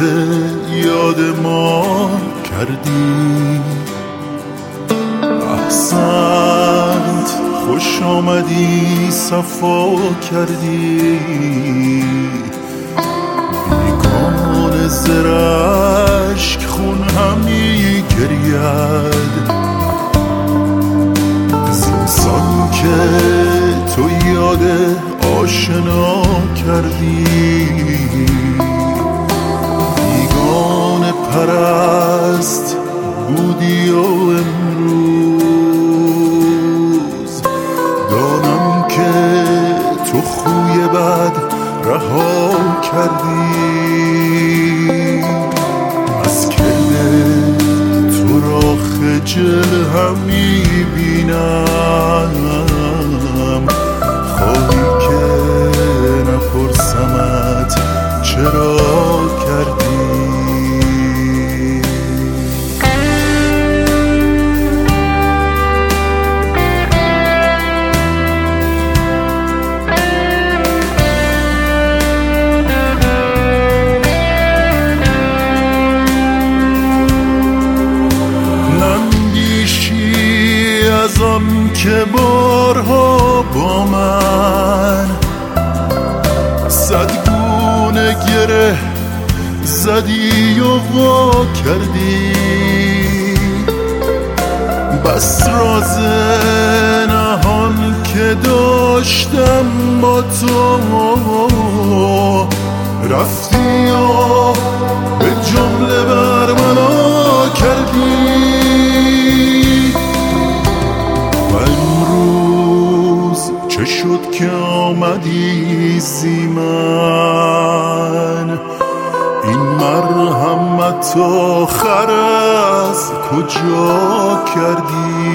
یاد ما کردی. احسنت، خوش آمدی، صفا کردی. بیگانه زرشک خون همی گرید، زینسان که تو یاد آشنا کردی. بیگانه پرست بودی و امروز دانم که تو خوی بد رها کردی. از کرده تو را خجل همی بینم، خواهی که نپرسمت چرا کردی. از آن که بارها با من صدگونه گره زدی و وا کردی. بس راز نهان که داشتم با تو رفتی و به جمله برملا کردی. چه شد که آمدی زی من؟ این مرحمت آخر از کجا کردی؟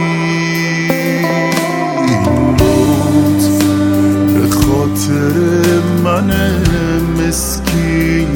این لطف به خاطر من مسکین